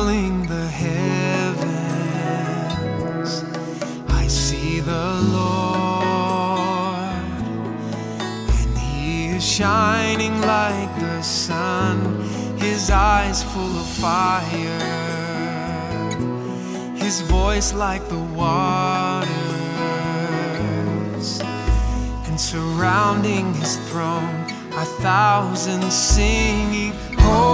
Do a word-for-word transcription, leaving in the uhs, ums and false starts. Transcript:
filling the heavens. I see the Lord, and He is shining like the sun, His eyes full of fire, His voice like the waters, and surrounding His throne are thousands singing, oh.